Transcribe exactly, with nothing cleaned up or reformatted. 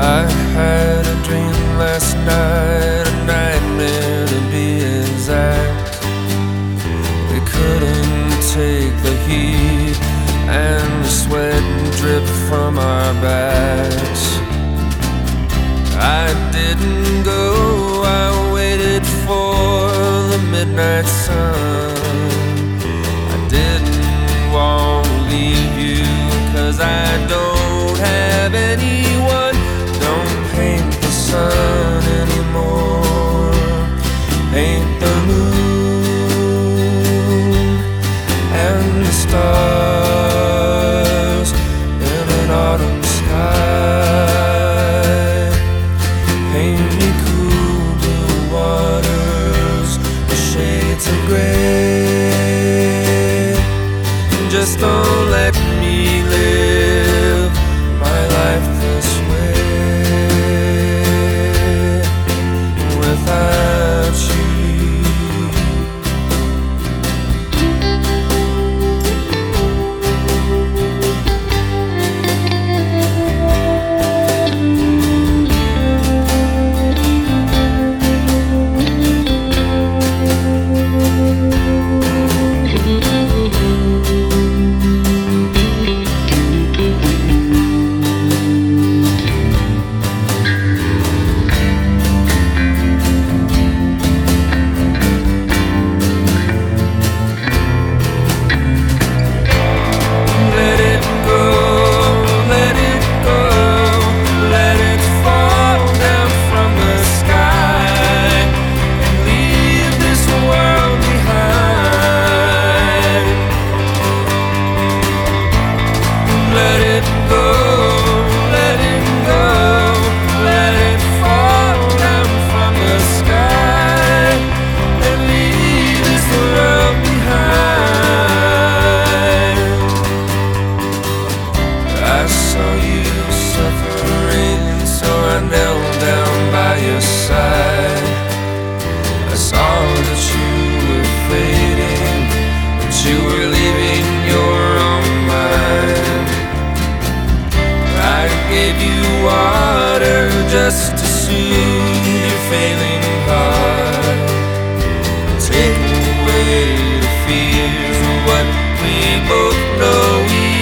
I had a dream last night, a nightmare to be exact. They couldn't take the heat and the sweat drip from our backs. I didn't go, I waited for the midnight sun. I didn't want to leave you, 'cause I don't have anyone. Don't paint the sun anymore, paint the moon and the stars in an autumn sky. Paint me cool blue waters, the shades of gray. Just don't let me live my life this way without you. I saw you suffering, so I knelt down by your side. I saw that you were fading, that you were leaving your own mind. I gave you water just to soothe your failing heart, take away the fears of what we both know we